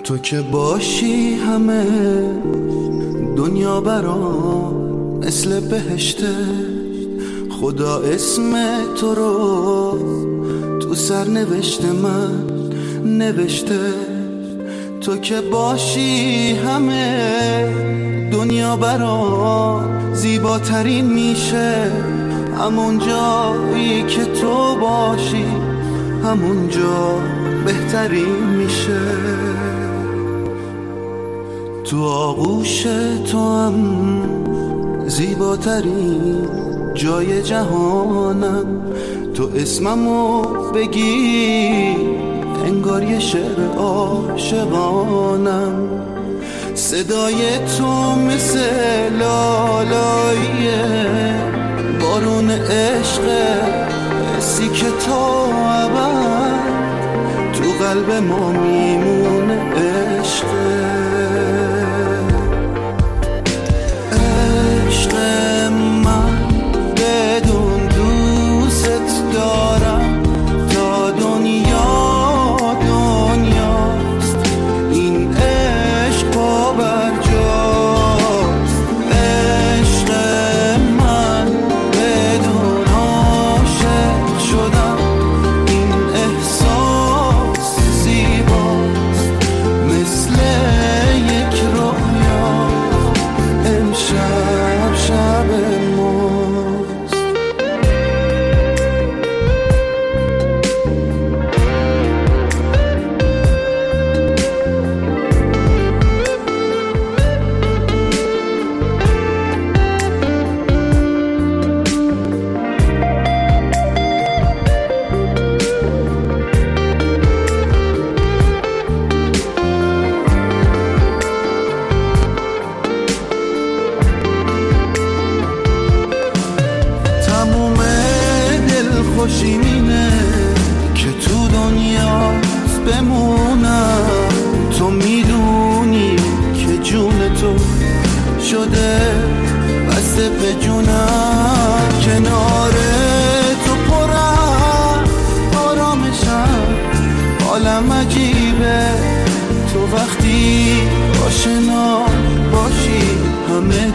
تو که باشی همه دنیا برام مثل بهشته. خدا اسم تو رو تو سرنوشت من نوشته. تو که باشی همه دنیا برام زیباترین میشه. همون جایی که تو باشی همونجا بهترین میشه. تو آغوش تو هم زیباترین جای جهانم. تو اسممو بگی انگار یه شعر عاشقانم. صدای تو مثل لالایی بارون عشق، حسی که تا ابد تو قلب ما میمونه عشق. عشق من بدون دوست دارم تا دنیاست. این عشق پابرجاست. عشق من بدون عاشق شدم. این احساس زیباست مثل یک رویا. امشب شب ماست. خوشیم اینه که تو دنیاست بمونم. تو میدونی که جون تو شده بسته به جونم. کنار تو پرم آرامشم، حالم عجیبه. تو وقتی آشنا باشی همه